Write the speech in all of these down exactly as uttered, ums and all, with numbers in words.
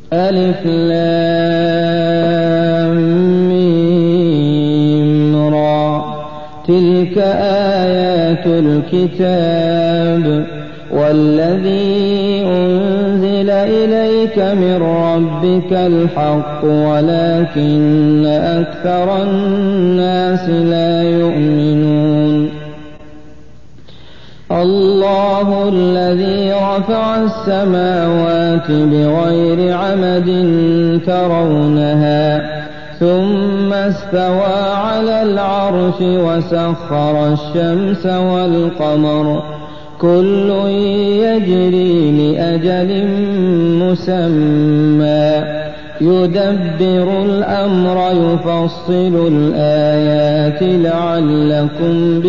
ألف لام ميم را تلك آيات الكتاب والذي أنزل إليك من ربك الحق ولكن أكثر الناس لا يؤمنون الله الذي رفع السماوات بغير عمد ترونها ثم استوى على العرش وسخر الشمس والقمر كل يجري لأجل مسمى يدبر الأمر يفصل الآيات لعلكم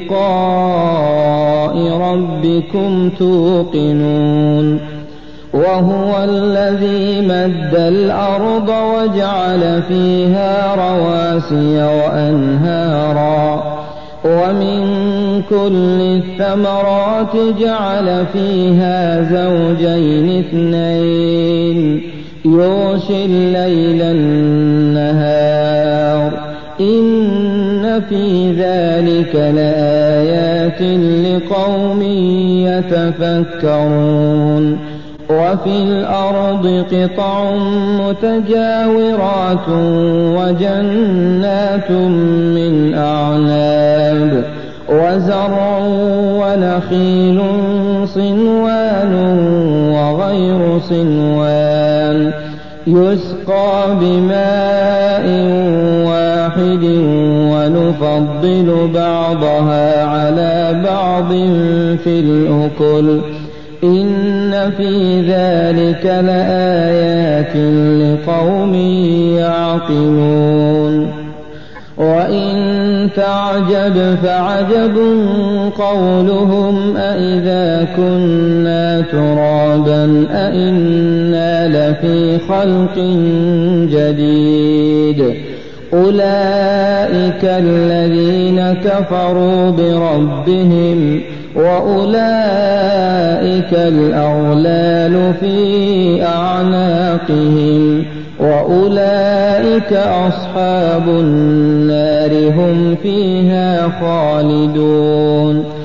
بلقاء ربكم توقنون وهو الذي مد الأرض وجعل فيها رواسي وأنهارا ومن كل الثمرات جعل فيها زوجين اثنين يغشي الليل النهار إن في ذلك لآيات لقوم يتفكرون وفي الأرض قطع متجاورات وجنات من أعناب وزرع ونخيل صنوان وغير صنوان يسقى بماء واحد ونفضل بعضها على بعض في الأكل إن في ذلك لآيات لقوم يعقلون وإن تعجب فعجب قولهم أإذا كنا ترابا أإنا لفي خلق جديد أولئك الذين كفروا بربهم وأولئك الأغلال في أعناقهم وأولئك أصحاب النار هم فيها خالدون